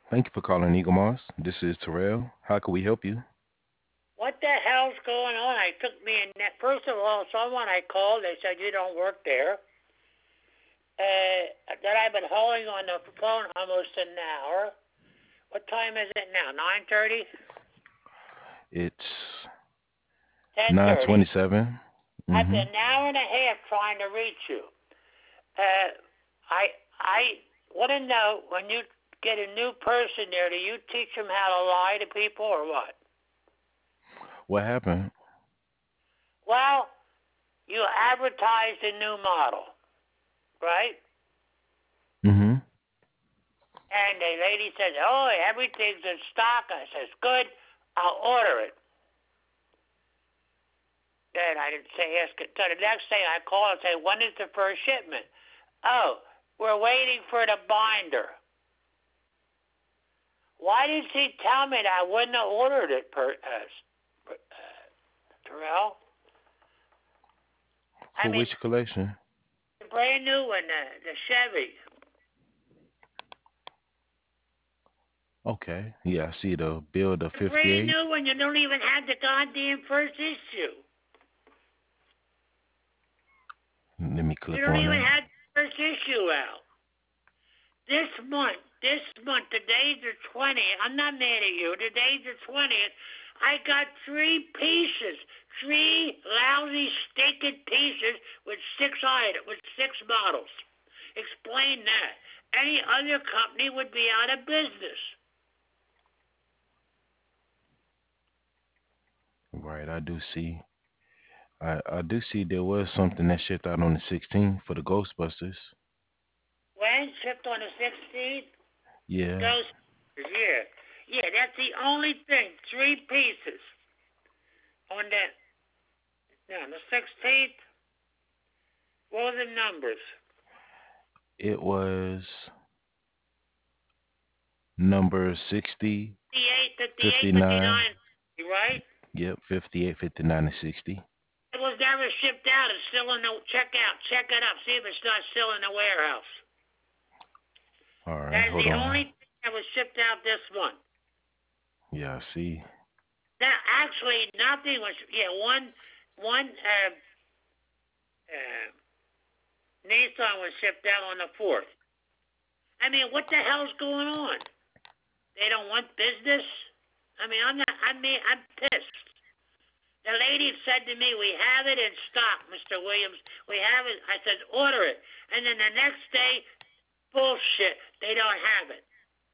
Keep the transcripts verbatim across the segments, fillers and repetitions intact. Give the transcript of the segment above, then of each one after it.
Thank you for calling Eagle Moss. This is Terrell. How can we help you? What the hell's going on? I took me a net. First of all, someone I called, they said you don't work there. Uh, that I've been holding on the phone almost an hour. What time is it now? Nine thirty? It's Ten thirty. nine twenty-seven. I've Mm-hmm. been an hour and a half trying to reach you. Uh, I I want to know when you get a new person there, do you teach them how to lie to people or what? What happened? Well, you advertised a new model, right? Mm-hmm. And the lady says, "Oh, everything's in stock." I says, "Good, I'll order it." Then I didn't say ask it. So the next day I call and say, "When is the first shipment?" "Oh, we're waiting for the binder." Why did she tell me that I wouldn't have ordered it, per, uh, uh, Terrell? I For mean, which collection? the brand new one, the, the Chevy. Okay. Yeah, I see the build of The brand fifty-eight. new one. You don't even have the goddamn first issue. Let me You click don't on even it. have the first issue out. This month, this month, today's the twentieth. I'm not mad at you. Today's the twentieth. I got three pieces, three lousy, stinking pieces with six items, with six models. Explain that. Any other company would be out of business. Right, I do see. I, I do see there was something that shipped out on the sixteenth for the Ghostbusters. When shipped on the sixteenth, Yeah. goes, yeah, yeah. That's the only thing. Three pieces on the, no, the sixteenth. What were the numbers? It was number sixty, fifty-eight, fifty-eight, fifty-nine. fifty-nine, right? Yep, fifty-eight, fifty-nine, and sixty. It was never shipped out. It's still in the check out. Check it up. See if it's not still in the warehouse. All right, That is hold the on. only thing that was shipped out this month. Yeah, I see. Now, actually, nothing was. Yeah, one, one uh, uh, Nissan was shipped out on the fourth. I mean, what the hell's going on? They don't want business. I mean, I'm not. I mean, I'm pissed. The lady said to me, "We have it in stock, Mister Williams. We have it." I said, "Order it." And then the next day, bullshit. They don't have it.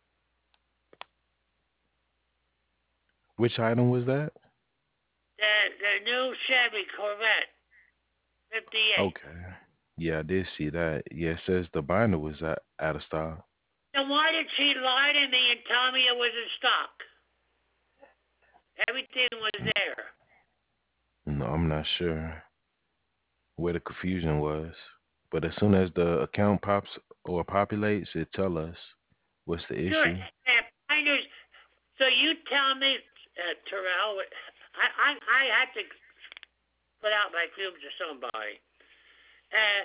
Which item was that? The the new Chevy Corvette fifty-eight. Okay. Yeah, I did see that. Yeah, it says the binder was out, out of stock. Then why did she lie to me and tell me it was in stock? Everything was there. No, I'm not sure where the confusion was. But as soon as the account pops or populates, it tell us what's the Sure. issue. And binders. So you tell me, uh, Terrell. I, I I had to put out my fumes to somebody. Uh,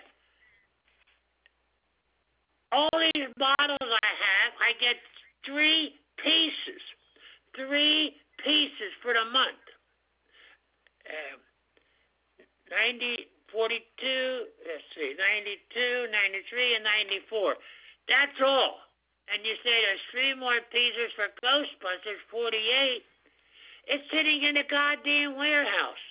all these bottles I have, I get three pieces. Three pieces for the month. Um, ninety, forty-two, let's see, ninety-two, ninety-three, and ninety-four. That's all. And you say there's three more pieces for Ghostbusters, forty-eight. It's sitting in the goddamn warehouse.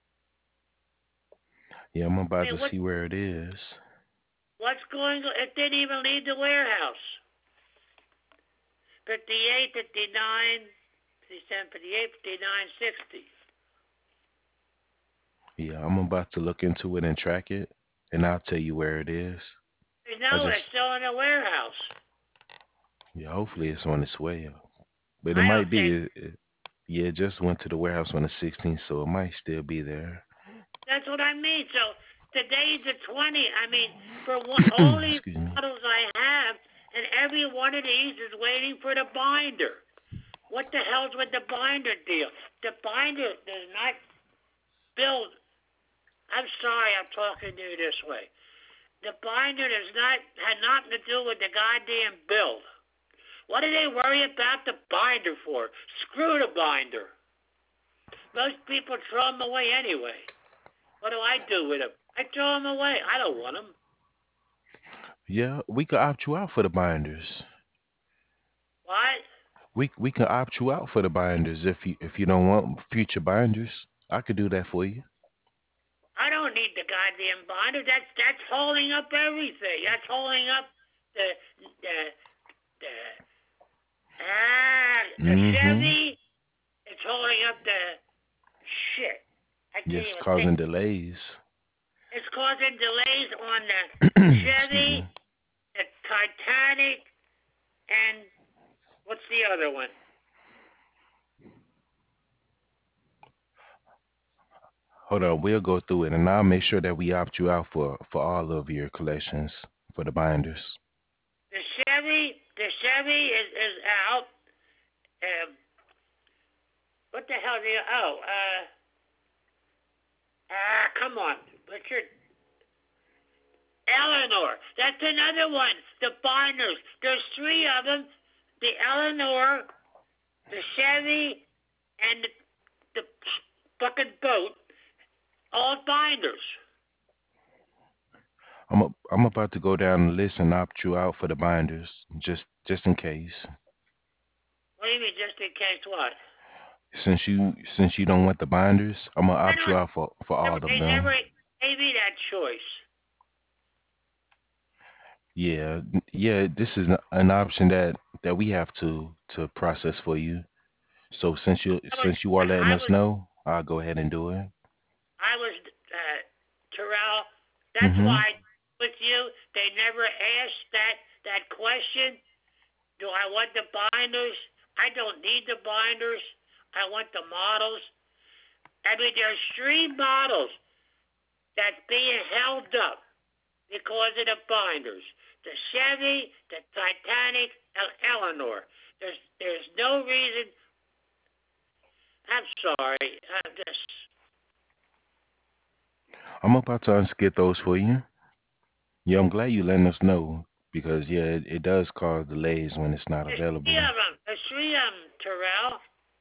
Yeah, I'm I about mean, to what, see where it is. what's going on? It didn't even leave the warehouse. fifty-eight, fifty-nine, fifty-seven, fifty-eight, fifty-nine, sixty. Yeah, I'm about to look into it and track it, and I'll tell you where it is. There's I no, it's just, still in the warehouse. yeah, hopefully it's on its way. But it I don't might be. think. It, it- yeah, it just went to the warehouse on the sixteenth, so it might still be there. That's what I mean. So today's the twentieth. I mean, for one, all these Excuse me. models I have, and every one of these is waiting for the binder. What the hell's with the binder deal? The binder does not build. I'm sorry I'm talking to you this way. The binder does not had nothing to do with the goddamn build. What do they worry about the binder for? Screw the binder. Most people throw them away anyway. What do I do with them? I throw them away. I don't want them. Yeah, we could opt you out for the binders. What? We we can opt you out for the binders if you if you don't want future binders. I could do that for you. I don't need the goddamn binder. That's that's holding up everything. That's holding up the the the ah the Mm-hmm. Chevy. It's holding up the shit. I can't Yes, even think. causing delays. It's causing delays on the Excuse Chevy, me. the Titanic, and what's the other one? Hold on, we'll go through it, and I'll make sure that we opt you out for for all of your collections for the binders. The Chevy. The Chevy is is out. Um, what the hell? The oh uh ah come on, Richard. Eleanor. That's another one. The binders. There's three of them. The Eleanor, the Chevy, and the, the fucking boat. All binders. I'm a, I'm about to go down the list and opt you out for the binders, just just in case. What do you mean, just in case what? Since you since you don't want the binders, I'm gonna I opt you don't. out for for all of They never them. gave me that choice. Yeah, n- yeah. This is an an option that that we have to to process for you. So since you I was. since you are letting I us was. know, I'll go ahead and do it. I was. Uh, Terrell. That's Mm-hmm. why with you they never asked that that question. Do I want the binders? I don't need the binders. I want the models. I mean, there's three models that's being held up because of the binders. The Chevy, the Titanic, and Eleanor. There's there's no reason. I'm sorry. I'm just. I'm about to unskip those for you. Yeah, I'm glad you letting us know because yeah, it, it does cause delays when it's not There's three available. of them. There's three of them, Terrell.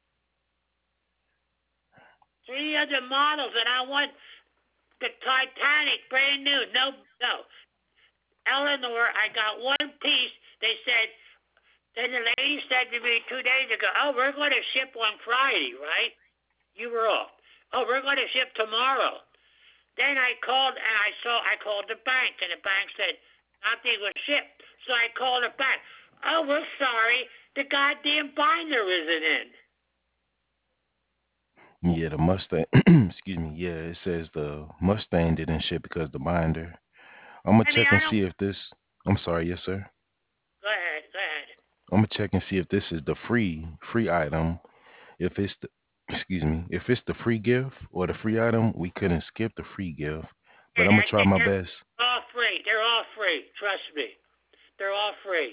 Three other models, and I want the Titanic brand new. No, no. Eleanor, I got one piece. They said, then the lady said to me two days ago, oh, we're going to ship on Friday, right? You were off. Oh, we're going to ship tomorrow. Then I called and I saw, I called the bank and the bank said nothing was shipped. So I called it back. Oh, we're sorry. The goddamn binder isn't in. Yeah, the Mustang. Excuse me. Yeah, it says the Mustang didn't ship because the binder. I'm gonna I mean, check I and don't. see if this. I'm sorry, yes, sir. Go ahead, go ahead. I'm gonna check and see if this is the free free item. If it's the excuse me, if it's the free gift or the free item, we couldn't skip the free gift. But Yeah, I'm gonna that, try that, my they're best. all free. They're all free. Trust me. They're all free.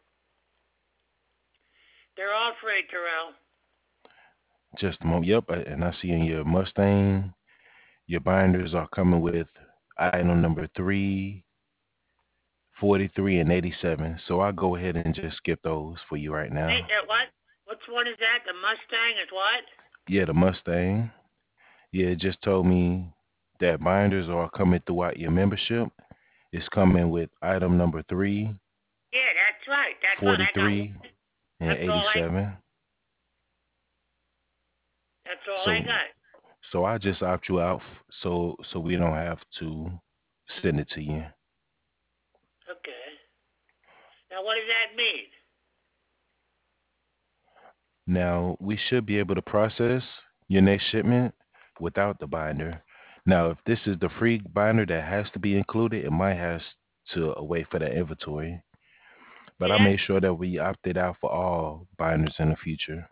They're all free, Terrell. Just a moment. Yep, I- and I see in your Mustang, your binders are coming with item number three, forty-three, and eighty-seven. So I'll go ahead and just skip those for you right Hey, now. uh, what? Which one is that? The Mustang is what? Yeah, the Mustang. Yeah, it just told me that binders are coming throughout your membership. It's coming with item number three, Yeah, that's right. That's what I got. forty-three, and That's all I. eighty-seven. That's all I So got. so I just opt you out f- so so we don't have to send it to you. Okay. Now, what does that mean? Now we should be able to process your next shipment without the binder. Now, if this is the free binder that has to be included, it might has to uh, wait for the inventory. But See, I that's. made sure that we opted out for all binders in the future.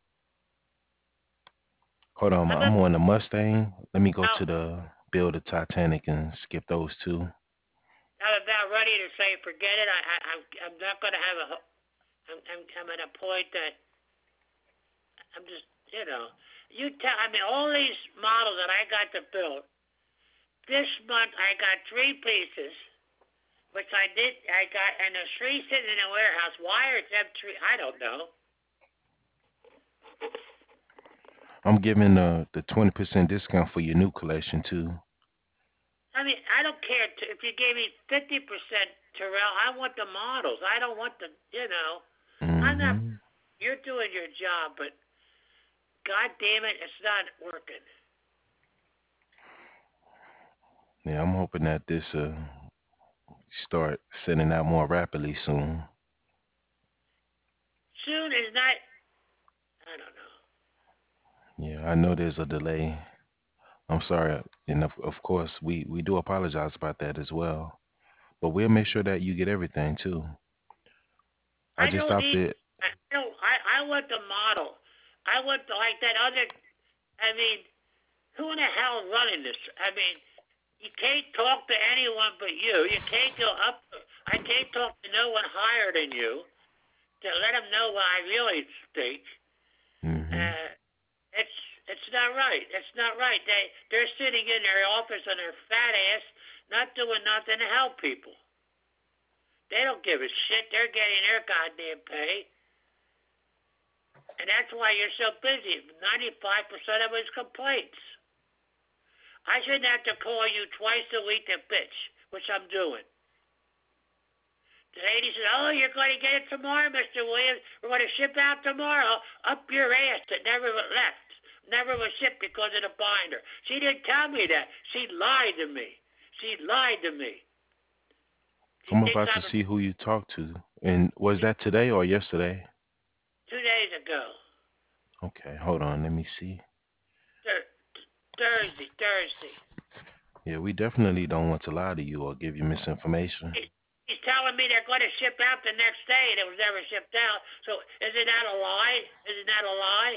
Hold on, I'm I'm about. on the Mustang. Let me go I'm to the build the Titanic and skip those two. about ready to say forget it. I, I, I'm, I'm not going to have a. I'm, I'm, I'm at a point that I'm just, you know, you tell. I mean, all these models that I got to build this month, I got three pieces. which I did. I got, and there's three sitting in a warehouse. Why are them three? I don't know. I'm giving the the twenty percent discount for your new collection too. I mean, I don't care t- if you gave me fifty percent, Terrell. I want the models. I don't want the, you know. I'm not. Hmm. You're doing your job, but God damn it, it's not working. Yeah, I'm hoping that this uh start sending out more rapidly soon. Soon is not. I don't know. Yeah, I know there's a delay. I'm sorry, and of, of course we we do apologize about that as well. But we'll make sure that you get everything too. I I just don't stopped need. it. I don't. I, I want the model. I want the, like that other. I mean, who in the hell is running this? I mean, you can't talk to anyone but you. You can't go up. I can't talk to no one higher than you to let them know what I really think. Hmm. Uh, it's it's not right. It's not right. They they're sitting in their office on their fat ass, not doing nothing to help people. They don't give a shit. They're getting their goddamn pay, and that's why you're so busy. Ninety-five percent of it's complaints. I shouldn't have to call you twice a week to bitch, which I'm doing. The lady said, "Oh, you're going to get it tomorrow, Mister Williams. We're going to ship out tomorrow." Up your ass. It never left. Never was shipped because of the binder. She didn't tell me that. She lied to me. She lied to me. She I'm thinks about to I'm see who you talked to. And was that today or yesterday? two days ago. Okay, hold on. Let me see. Thur- Thursday, Thursday. Yeah, we definitely don't want to lie to you or give you misinformation. He- He's telling me they're going to ship out the next day and it was never shipped out. So isn't that a lie? Isn't that a lie?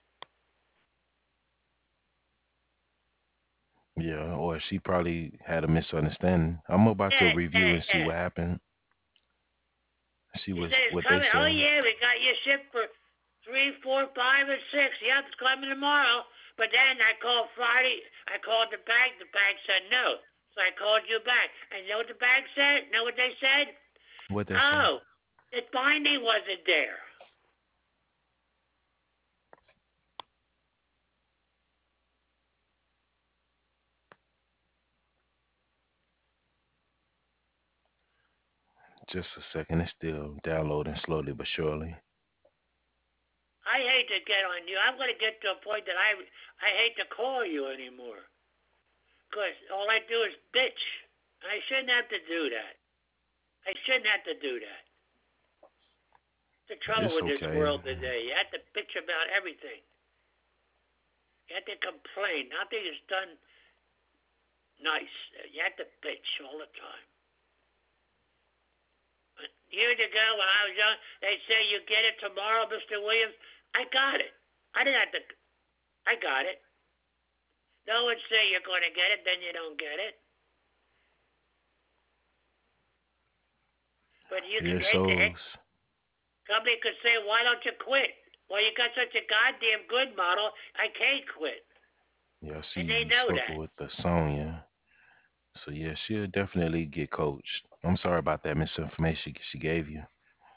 Yeah, or she probably had a misunderstanding. I'm about to Yeah, review yeah, and see yeah. what happened. See He what's said it's what they coming. Oh say. yeah, we got you shipped for three, four, five, and six. Yep, it's coming tomorrow. But then I called Friday. I called the bank. The bank said no. So I called you back. And you know what the bank said? Know what they said? What they say? Oh, the binding wasn't there. Just a second. It's still downloading slowly but surely. I hate to get on you. I'm going to get to a point that I I hate to call you anymore. Because all I do is bitch. I shouldn't have to do that. I shouldn't have to do that. The trouble It's with this okay. world today, you have to bitch about everything. You have to complain. Nothing is done nice. You have to bitch all the time. Years ago, when I was young, they'd say, "You get it tomorrow, Mister Williams." I got it. I didn't have to. I got it. No one say you're going to get it, then you don't get it. But you Yeah, could, so company could say, "Why don't you quit?" Well, you got such a goddamn good model, I can't quit, yeah, I see and they you know spoken that. with the Sonya. So yeah, she'll definitely get coached. I'm sorry about that misinformation she gave you.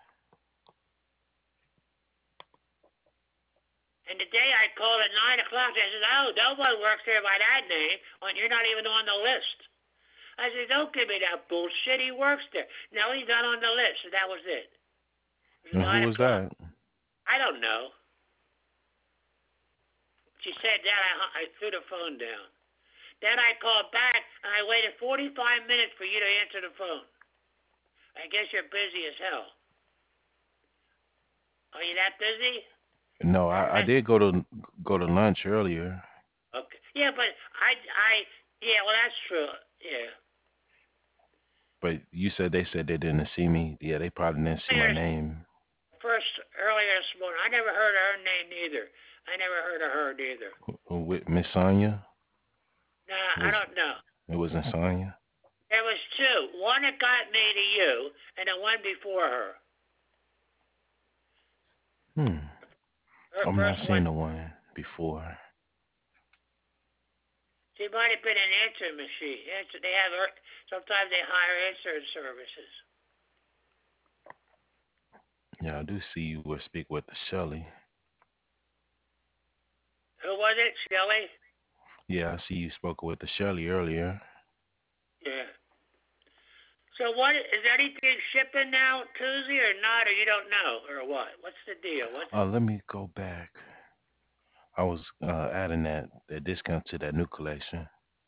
And the day I called at nine o'clock, they said, "Oh, no one works here by that name, and you're not even on the list." I said, "Don't give me that bullshit. He works there." No, he's not on the list. So that was it. It was And who nine was o'clock. that? I don't know. She said that. I, I threw the phone down. Then I called back, and I waited forty-five minutes for you to answer the phone. I guess you're busy as hell. Are you that busy? No, I, I did go to go to lunch earlier, Okay. Yeah, but I, I, yeah, well, that's true. Yeah. but you said they said they didn't see me. Yeah, they probably didn't see my Earlier, name. first, earlier this morning, I never heard of her name neither. I never heard of her neither. Who- With Miss Sonya Nah, I was don't know. it wasn't Sonya. There was two. One that got me to you, and the one before her. Hmm. Her I'm not first one. seeing the one before. She might have been an answering machine. Answer. They have her. Sometimes they hire answering services. Yeah, I do see you will speak with the Shelley. Who was it? Shelley. Yeah, I see you spoke with the Shelley earlier. Yeah. So what is anything shipping now Tuesday or not, or you don't know, or what? What's the deal? What's Uh, let me go back. I was uh, adding that that discount to that new collection.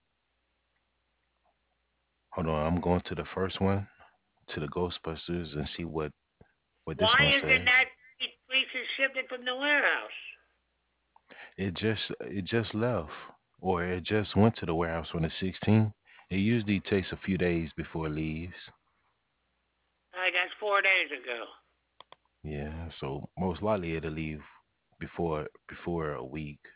Hold on, I'm going to the first one, to the Ghostbusters, and see what what this why one isn't says. that pieces shipping from the warehouse? It just it just left, or it just went to the warehouse on the sixteenth. It usually takes a few days before it leaves. I guess four days ago. Yeah, so most likely it'll leave before before a week.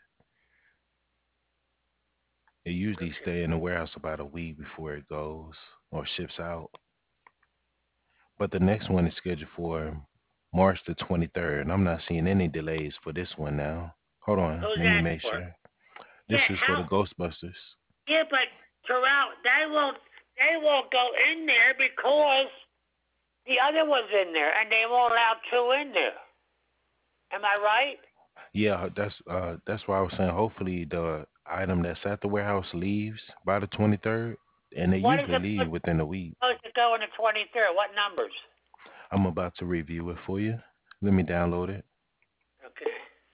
It usually Okay. stay in the warehouse about a week before it goes or ships out. But the next one is scheduled for March the twenty-third. And I'm not seeing any delays for this one now. Hold on, Who's let me that make for? sure. Yeah. This is for How? the Ghostbusters. Yeah, but throughout they won't. They won't go in there because the other one's in there, and they won't allow two in there. Am I right? Yeah, that's uh that's why I was saying hopefully the item that's at the warehouse leaves by the twenty-third, and they What is usually it leave within a week. supposed to go in the twenty-third? What numbers? I'm about to review it for you. Let me download it. Okay.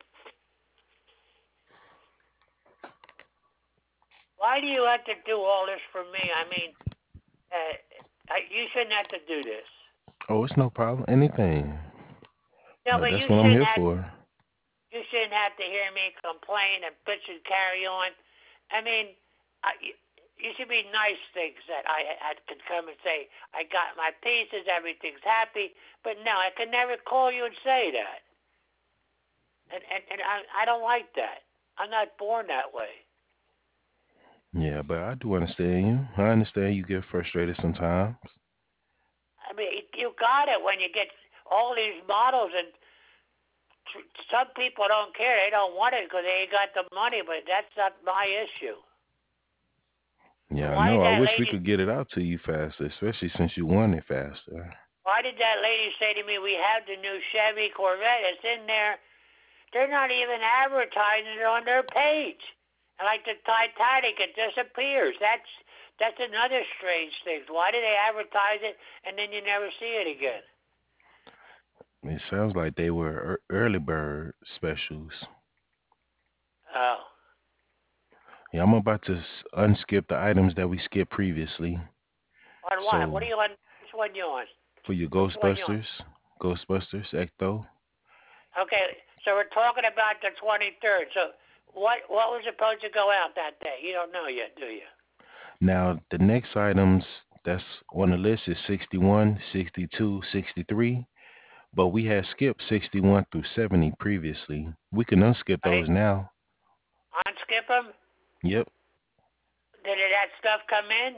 Why do you have to do all this for me? I mean, uh, you shouldn't have to do this. Oh, it's no problem. Anything. No, Uh, but that's you what I'm shouldn't here have. for. You shouldn't have to hear me complain and bitch and carry on. I mean, I, you, you should be nice things that I, I could come and say I got my pieces, everything's happy. But no, I could never call you and say that, and and, and I, I don't like that. I'm not born that way. Yeah, but I do understand you. I understand you get frustrated sometimes. I mean, you got it when you get all these models, and some people don't care. They don't want it because they ain't got the money. But that's not my issue. And Yeah, I why know. did I that wish we lady? could get it out to you faster, especially since you want it faster. Why did that lady say to me, "We have the new Chevy Corvette. It's in there." They're not even advertising it on their page. And like the Titanic, it disappears. That's that's another strange thing. Why do they advertise it and then you never see it again? It sounds like they were ear- early bird specials. Oh, Yeah, I'm about to s- unskip the items that we skipped previously. on what? So What are you on? Which one you on? for your Which one you on? Ghostbusters, Ghostbusters, Ecto. Okay, so we're talking about the twenty-third. So what what was supposed to go out that day? You don't know yet, do you? Now, the next items that's on the list is sixty-one, sixty-two, sixty-three, but we had skipped sixty-one through seventy previously. We can unskip Right? those now. Unskip them? Yep. Did that stuff come in?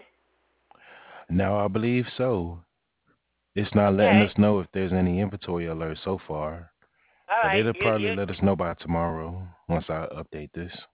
Now I believe so. It's not letting Okay. us know if there's any inventory alerts so far, All but right. it'll You probably you let us know by tomorrow once I update this.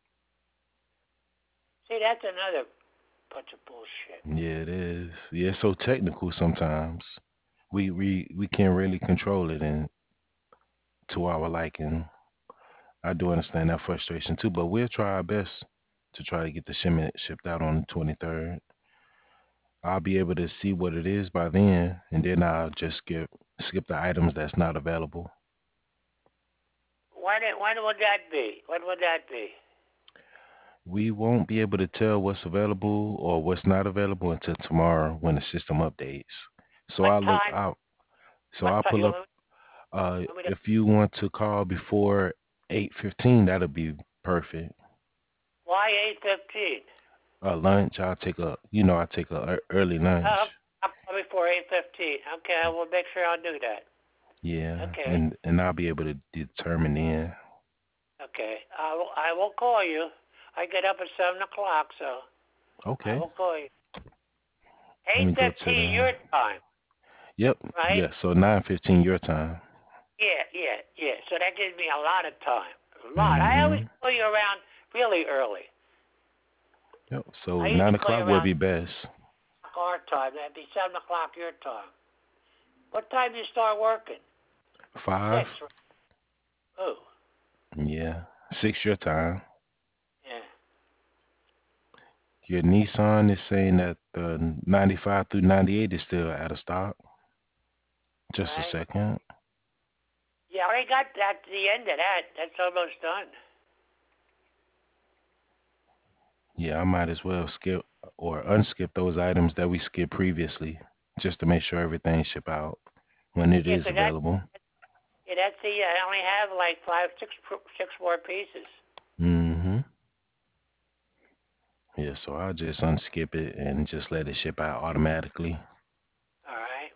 see that's another bunch of bullshit. Yeah, it is. Yeah, it's so technical sometimes. We we we can't really control it and to our liking. I do understand that frustration too, but we'll try our best to try to get the shipment shipped out on the twenty-third. I'll be able to see what it is by then, and then I'll just skip skip the items that's not available. When it, when would that be? When would that be? We won't be able to tell what's available or what's not available until tomorrow when the system updates. So What I'll look time? out. So What I'll time? pull You up. want Uh, me to, if you want to call before eight fifteen, that'll be perfect. why eight fifteen? Uh, lunch, I'll take a. You know, I take a ear- early Oh, lunch. I'll call before eight fifteen. Okay, I will make sure I'll do that. Yeah, Okay, and and I'll be able to determine then. okay. I will. I will call you. I get up at seven o'clock, so I Okay, will call you. let Eight me go to fifteen the. your time, Yep, right? yeah. So nine fifteen your time. Yeah, yeah, yeah. So that gives me a lot of time. A lot. I always Mm-hmm. call you around really early. Yep. So I nine usually call you o'clock will around be best. our time. That'd be seven o'clock your time. What time do you start working? Six. Five. Right? Oh, Yeah. Six your time. yeah. Your Nissan is saying that the ninety-five through ninety-eight is still out of stock. Just a Right. second. Yeah, I already got that to the end of that. That's almost done. Yeah, I might as well skip or unskip those items that we skipped previously, just to make sure everything ship out when it Yeah, is 'cause that available. yeah, that's the I only have like five, six, six more pieces. Mm-hmm. Yeah, so I'll just unskip it and just let it ship out automatically. All right.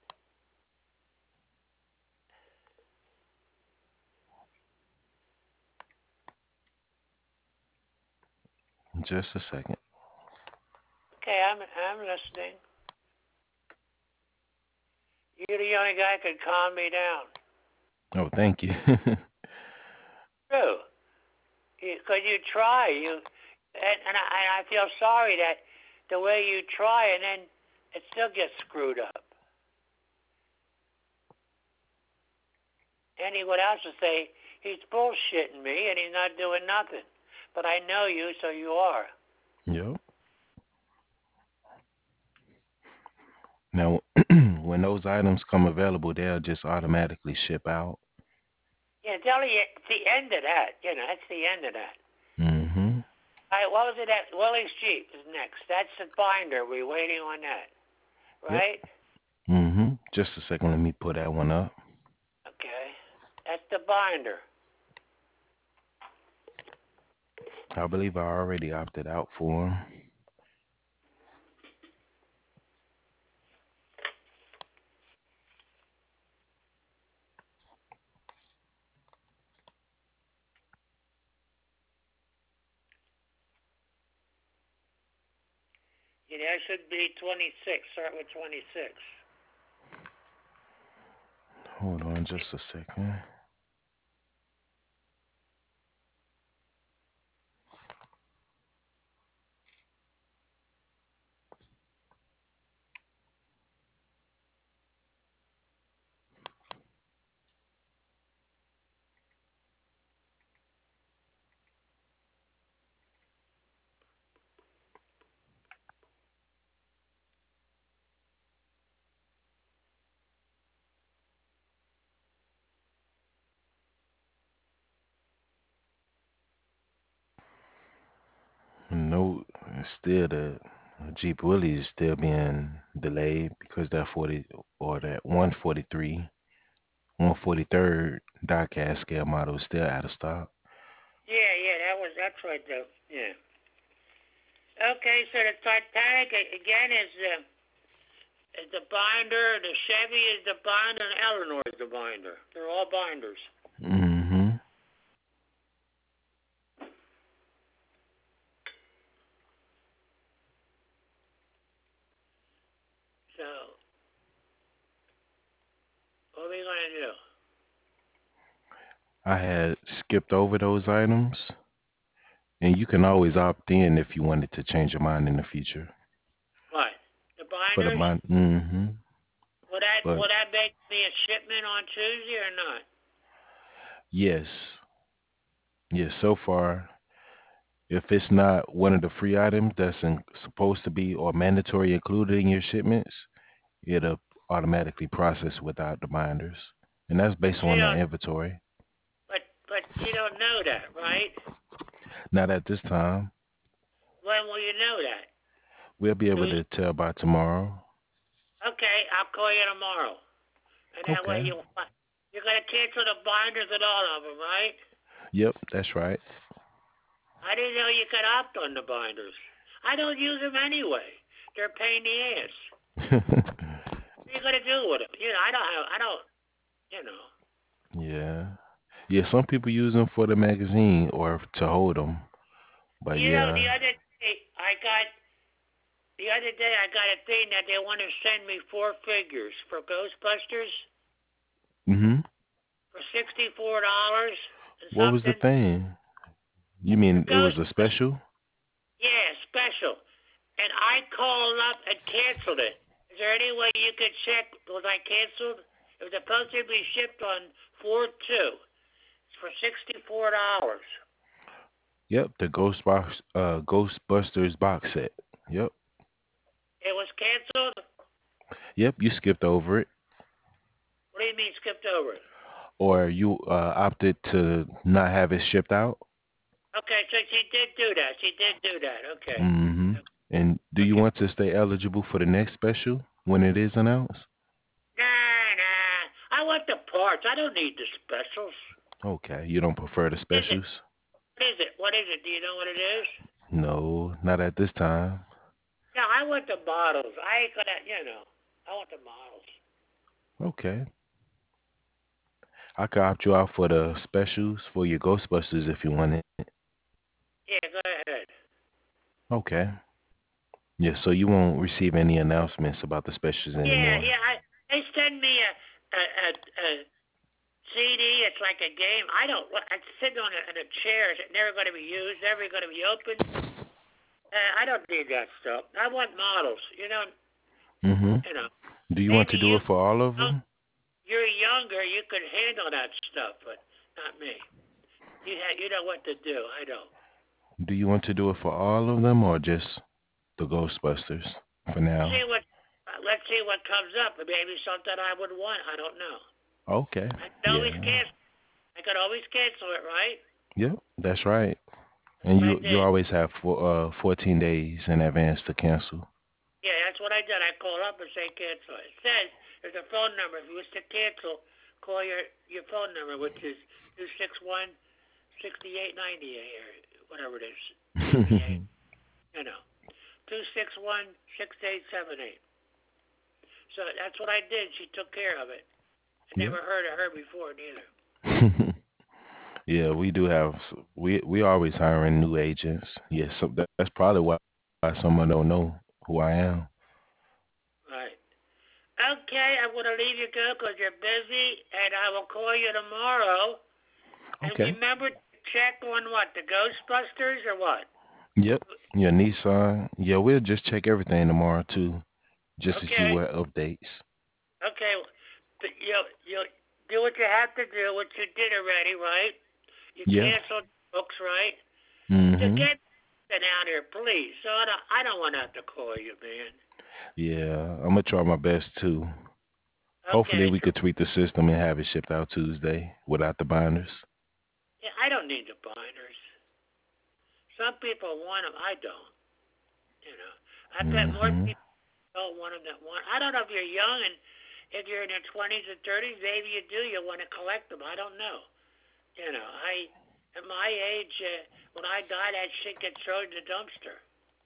Just a second. Okay, I'm I'm listening. You're the only guy that can calm me down. Oh, thank you. True. Because you try, you, and, and I, and I feel sorry that the way you try and then it still gets screwed up. Anyone else would say he's bullshitting me and he's not doing nothing. But I know you, so you are. Yep. Now, when those items come available, they'll just automatically ship out. Yeah, tell you it's the end of that. You know, that's the end of that. Mm-hmm. All right, what was it at Willie's Jeep is next. That's the binder. We're waiting on that, Yep. right? Mm-hmm. Just a second. Let me put that one up. Okay. That's the binder. I believe I already opted out for them. Yeah, that should be twenty-six. Start with twenty-six. Hold on just a second. No, still the Jeep Willie is still being delayed because that forty or that one forty-three, one forty-third diecast scale model is still out of stock. Yeah, yeah, that was that's right though. Yeah. Okay, so the Titanic again is the is the binder, the Chevy is the binder, and Eleanor is the binder. They're all binders. Mm-hmm. So what are we gonna do? I had skipped over those items, and you can always opt in if you wanted to change your mind in the future. What? The For the binders? bind, mm-hmm. Will that But will that make me a shipment on Tuesday or not? yes, yes. So far, if it's not one of the free items that's in, supposed to be or mandatory included in your shipments, it'll automatically process without the binders. And that's But based you on the don't inventory. but but you don't know that, right? Not at this time. When will you know that? We'll be able Tuesday? to tell by tomorrow. Okay, I'll call you tomorrow. And that way Okay. you you're gonna cancel the binders and all of them, right? Yep, that's right. I didn't know you could opt on the binders. I don't use them anyway. They're a pain in the ass. What are you gonna do with them? You know, I don't have, I don't, you know. Yeah. Yeah, some people use them for the magazine or to hold them. But You know, the yeah. other day I got, the other day I got a thing that they want to send me four figures for Ghostbusters Hmm. for sixty-four dollars and What was the something. thing? You For mean it was a Ghostbusters, special? Yeah, special. And I called up and canceled it. Is there any way you could check? Was I canceled? It was supposed to be shipped on four two. It's for sixty-four dollars. Yep, the Ghost box, uh, Ghostbusters box set. Yep, It was canceled? yep. You skipped over it, What do you mean skipped over it? or you uh, opted to not have it shipped out. Okay, so she did do that. She did do that. Okay. Mm-hmm. And do you Okay. want to stay eligible for the next special when it is announced? Nah, nah. I want the parts. I don't need the specials. Okay, you don't prefer the What is it? specials? What is it? What is it? Do you know what it is? No, not at this time. No, I want the models. I ain't gonna, you know. I want the models. Okay, I could opt you out for the specials for your Ghostbusters if you want it. Yeah, go ahead. Okay. Yeah, so you won't receive any announcements about the specials Yeah, anymore. yeah. I, they send me a, a, a, a C D. It's like a game. I don't. It's sitting on a, in a chair. It's never going to be used. Never going to be opened. Uh, I don't need that stuff. I want models. You know. Mm-hmm. You know. Do you want Maybe to do you. it for all of Oh, them? you're younger. You could handle that stuff, but not me. You ha- you know what to do. I don't. Do you want to do it for all of them or just the Ghostbusters for now? See what. Uh, let's see what comes up. Maybe something I would want. I don't know. Okay. I could always Yeah. cancel. I could always cancel it, right? Yep, that's right. That's And what I you you did. always have four, uh fourteen days in advance to cancel. Yeah, that's what I did. I called up and say cancel. It says there's a phone number. If you wish to cancel, call your your phone number, which is two six one sixty eight ninety eight or whatever it is, eighty-eight. You know, two six one six eight seven eight. So that's what I did. She took care of it. I Yep. never heard of her before neither. Yeah, we do have s- we we always hiring new agents. Yes, so that- that's probably why why someone don't know who I am. Right. Okay, I'm gonna leave you go because you're busy, and I will call you tomorrow. And Okay. remember to check on what the Ghostbusters or what? Yep. Yeah, Nissan. Yeah, we'll just check everything tomorrow too, just to see Okay. what updates. Okay, but you you do what you have to do, what you did already, right? You Yeah. canceled books, right? Just Mm-hmm. get down here, please. So I don't, I don't want to have to call you, man. Yeah, I'm gonna try my best too. Hopefully, Okay, we so could tweak the system and have it shipped out Tuesday without the binders. yeah, I don't need the binders. Some people want them, I don't. You know, I bet more Mm-hmm. people don't want them than want. I don't know if you're young and if you're in your twenties or thirties, maybe you do. You want to collect them. I don't know. You know, I at my age, uh, when I die, that shit gets thrown in the dumpster.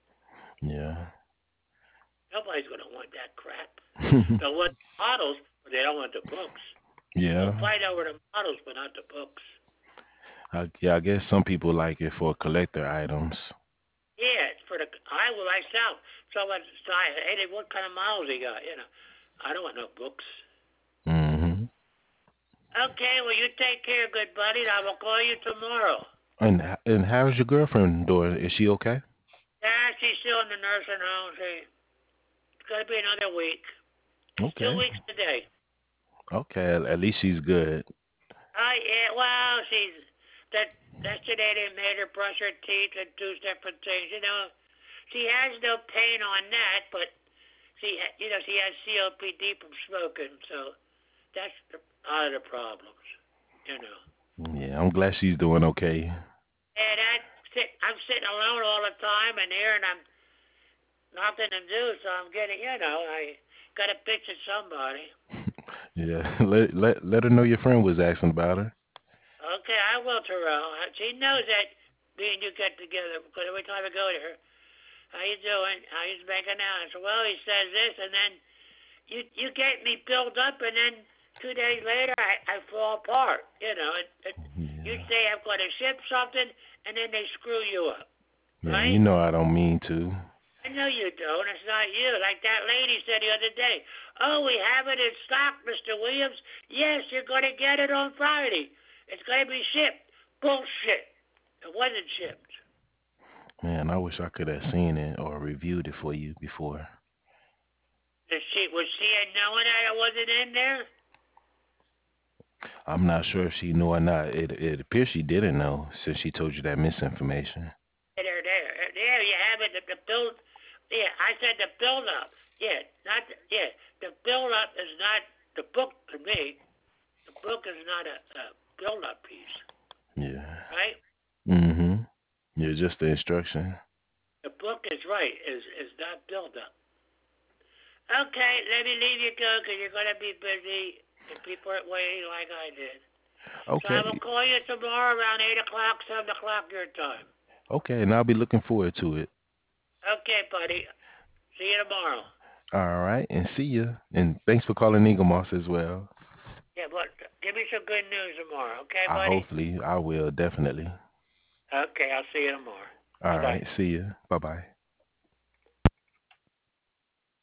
Yeah. Nobody's gonna want that crap. They'll want the models, but they don't want the books. They'll Yeah. fight over the models, but not the books. I, yeah, I guess some people like it for collector items. Yeah, it's for the I will myself. Someone say, hey, what kind of models he got? You know, I don't want no books. Mm-hmm. Okay, well you take care, good buddy. And I will call you tomorrow. And h- and how's your girlfriend doing? Is she okay? Yeah, she's still in the nursing home. See, it's gonna be another week. It's two Okay. weeks today. Okay. At at least she's good. Oh yeah, well she's that yesterday they made her brush her teeth and do different things. You know, she has no pain on that, but she you know she has C O P D from smoking, so that's the, one of the problems. You know, Yeah, I'm glad she's doing okay. and I sit I'm sitting alone all the time in here, and I'm nothing to do, so I'm getting you know I got to bitch at somebody. Yeah. Let let let her know your friend was asking about her. Okay, I will, Terrell. She knows that me and you get together because every time I go to her, how you doing? How you making out? I said, well, he says this, and then you you get me built up, and then two days later I, I fall apart. You know, it, it, you Yeah. say I'm going to ship something, and then they screw you up, Yeah. You right? know I don't mean to. I know you don't. It's not you. Like that lady said the other day. Oh, we have it in stock, Mister Williams. Yes, you're going to get it on Friday. It's going to be shipped. Bullshit. It wasn't shipped. Man, I wish I could have seen it or reviewed it for you before. Did she was she knowing that it wasn't in there? I'm not sure if she knew or not. It it appears she didn't know since she told you that misinformation. There, there, there. You have it. The, the build. Yeah, I said the build up. Yeah, not the, yeah. The build up is not the book to me. The book is not a, a build up piece, Yeah. right? Mm-hmm. Yeah, just the instruction. The book is right. Is is not build up. Okay, let me leave you go because you're gonna be busy and people are waiting like I did. So I Okay. will call you tomorrow around eight o'clock, seven o'clock your time. Okay, and I'll be looking forward to it. Okay, buddy. See you tomorrow. All right, and see ya. And thanks for calling Eagle Moss as well. Yeah, but give me some good news tomorrow, okay, I buddy? hopefully I will definitely. Okay, I'll see you tomorrow. Bye All bye. right, see ya. Bye bye.